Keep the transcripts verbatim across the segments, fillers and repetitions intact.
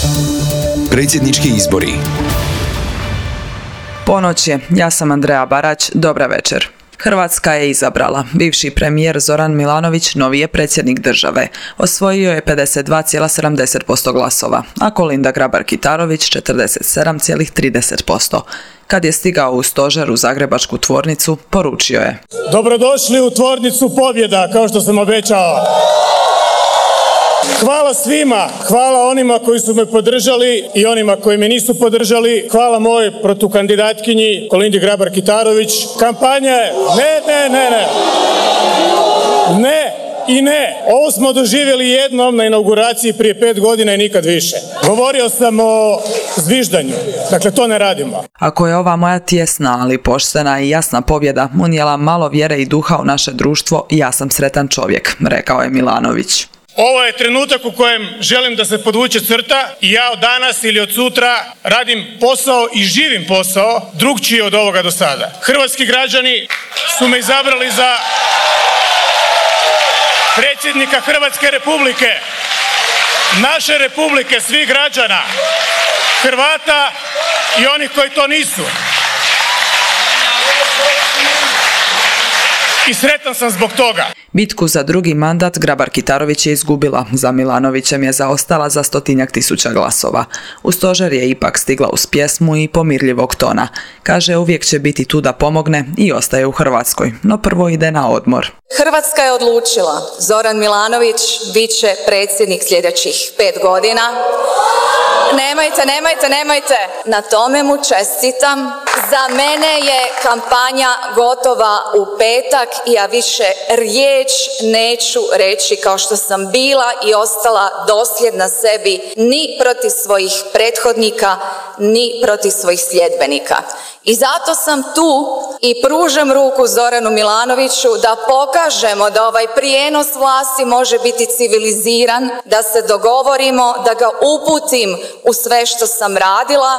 Predsjednički izbori. Ponoć je, ja sam Andreja Barać, dobra večer. Hrvatska je izabrala. Bivši premijer Zoran Milanović novi je predsjednik države. Osvojio je pedeset dva zarez sedamdeset posto glasova, a Kolinda Grabar-Kitarović četrdeset sedam zarez trideset posto. Kad je stigao u stožer u zagrebačku tvornicu, poručio je: Dobrodošli u tvornicu pobjeda, kao što sam obećao. Hvala svima, hvala onima koji su me podržali i onima koji me nisu podržali. Hvala mojoj protukandidatkinji Kolindi Grabar-Kitarović. Kampanja je ne, ne, ne, ne. Ne i ne. Ovo smo doživjeli jednom na inauguraciji prije pet godina i nikad više. Govorio sam o zviždanju. Dakle, to ne radimo. Ako je ova moja tjesna, ali poštena i jasna pobjeda unijela malo vjere i duha u naše društvo, ja sam sretan čovjek, rekao je Milanović. Ovo je trenutak u kojem želim da se podvuče crta i ja od danas ili od sutra radim posao i živim posao drugčiji od ovoga do sada. Hrvatski građani su me izabrali za predsjednika Hrvatske Republike, naše republike, svih građana, Hrvata i onih koji to nisu. I sretan sam zbog toga. Bitku za drugi mandat Grabar-Kitarović je izgubila, za Milanovićem je zaostala za stotinjak tisuća glasova. U stožer je ipak stigla uz pjesmu i pomirljivog tona. Kaže, uvijek će biti tu da pomogne i ostaje u Hrvatskoj, no prvo ide na odmor. Hrvatska je odlučila, Zoran Milanović bit će predsjednik sljedećih pet godina. Nemojte, nemojte, nemojte. Na tome mu čestitam. Za mene je kampanja gotova u petak i ja više riječ neću reći kao što sam bila i ostala dosljedna sebi ni protiv svojih prethodnika, ni protiv svojih sljedbenika. I zato sam tu i pružam ruku Zoranu Milanoviću da pokažemo da ovaj prijenos vlasti može biti civiliziran, da se dogovorimo, da ga uputim u sve što sam radila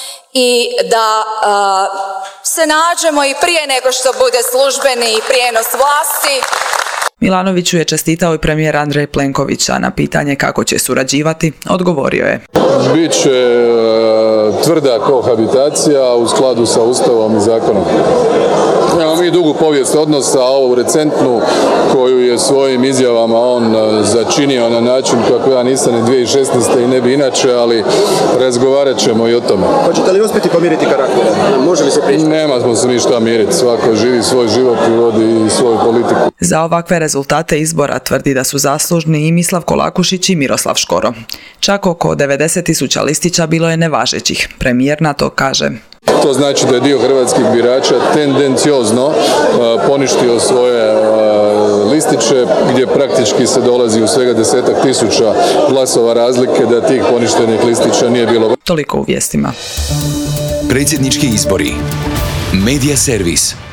i da uh, se nađemo i prije nego što bude službeni prijenos vlasti. Milanoviću je čestitao i premijer Andrej Plenković, a na pitanje kako će surađivati, odgovorio je: Biće e, tvrda kohabitacija u skladu sa Ustavom i zakonom. Imamo mi dugu povijest odnosa, a ovu recentnu koju je svojim izjavama on začinio na način kako ja nisam ni dvije tisuće šesnaeste i ne bi inače, ali razgovarat ćemo i o tome. Hoćete li uspjeti pomiriti karaktere? Može li se pričati? Nema smo se ništa miriti, svako živi svoj život i vodi svoju politiku. Za ovakve rezultate izbora tvrdi da su zaslužni i Mislav Kolakušić i Miroslav Škoro. Čak oko devedeset tisuća listića bilo je nevažećih. Premijer na to kaže: To znači da je dio hrvatskih birača tendenciozno uh, poništio svoje uh, listiće, gdje praktički se dolazi u svega desetak tisuća glasova razlike, da tih poništenih listića nije bilo. Toliko u vijestima. Predsjednički izbori. Media servis.